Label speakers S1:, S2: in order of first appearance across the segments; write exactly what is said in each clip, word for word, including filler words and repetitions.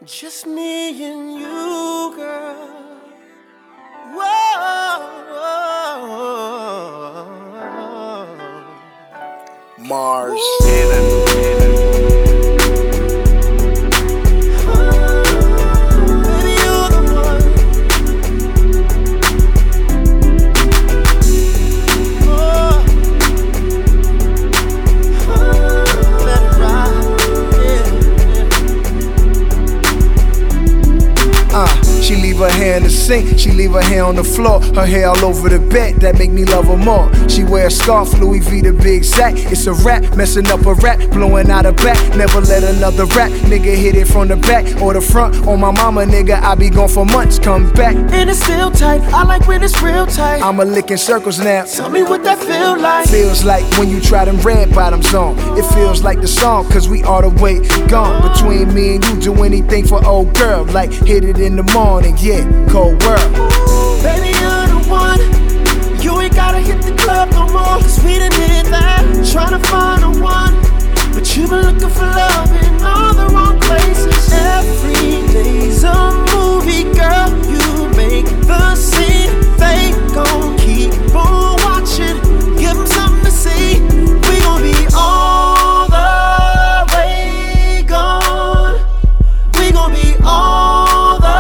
S1: Just me and you, girl. Whoa.
S2: Mars. She leave her hair in the sink, she leave her hair on the floor, her hair all over the bed, that make me love her more. She wear a scarf, Louis V the big sack. It's a rap, messing up a rap, blowing out her back. Never let another rap nigga hit it from the back or the front. On my mama, nigga, I be gone for months, come back.
S1: And it's still tight, I like when it's real tight.
S2: I'm a licking circles now.
S1: Tell me what that feel like.
S2: Feels like when you try them red bottoms on. It feels like the song, cause we all the way gone. Between me and you, do anything for old girl. Like hit it in the morning, yeah, cold world.
S1: Baby, you're the one. You ain't gotta hit the club no more, cause we done hit that. Tryna find the one, but you been looking for love in all the wrong places. Every day's a movie, girl. You make the scene. They gon' keep on watching. Give them something to see. We gon' be all the way gone. We gon' be all the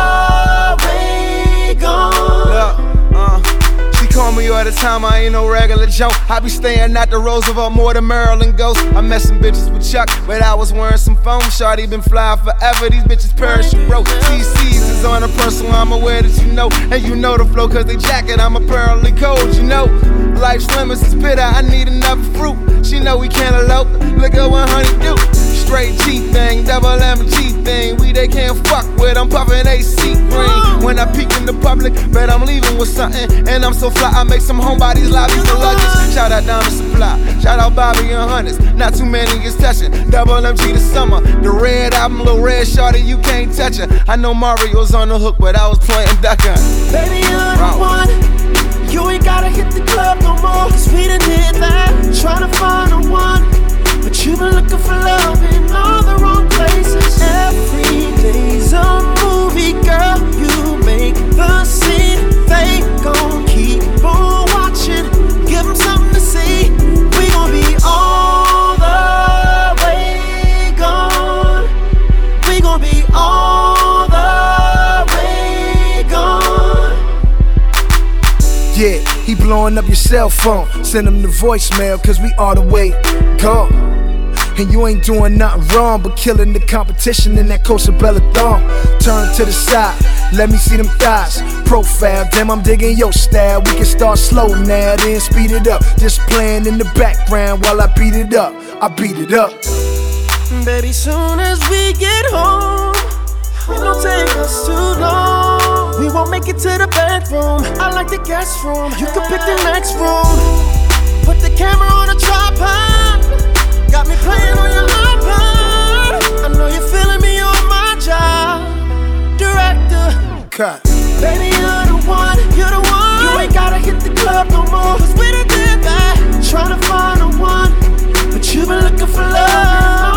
S1: way gone.
S3: Look, uh, she call me all the time, I ain't no regular Joe. I be staying at the Roosevelt more than Maryland Ghost. I met some bitches with Chuck, but I was wearing some foam. Shawty been fly forever, these bitches parachute broke. C C's is on a personal, I'm aware that you know. And you know the flow, cause they jacket, I'm apparently cold, you know. Life's lemons is bitter, I need another fruit. She know we can't elope, look at what honey do. Straight G thing, double M G thing. We they can't fuck with, I'm puffin' A C green. When I peek in the public, bet I'm leaving with something. And I'm so fly, I make some homebodies lobbies for luggage. Shout out Diamond Supply, shout out Bobby and Hunters. Not too many is touching, double M G this summer. The red album, little red shorty, you can't touch her. I know Mario's on the hook, but I was playing Duck Hunt.
S1: Baby, you're the one. You ain't gotta hit the club no more, cause we done hit that. Tryna find the one, but you been looking for love in all the wrong places. Every day's a movie, girl. You make the scene. They gon' keep on watching. Give them something to see. We gon' be all the way gone. We gon' be all the way gone.
S2: Yeah, he blowing up your cell phone. Send him the voicemail, cause we all the way gone. And you ain't doing nothing wrong but killing the competition in that Cosabella thong. Turn to the side, let me see them thighs. Profile, damn, I'm digging your style. We can start slow now, then speed it up. Just playing in the background while I beat it up. I beat it up.
S1: Baby, soon as we get home, it don't take us too long. We won't make it to the bedroom. I like the guest room. You can pick the next room. Put the camera on a tripod. Got me playing on your iPod. I know you're feeling me on my job. Director.
S2: Cut.
S1: Baby, you're the one. You're the one. You ain't gotta hit the club no more, cause we done did that. Tryna find the one, but you been looking for love.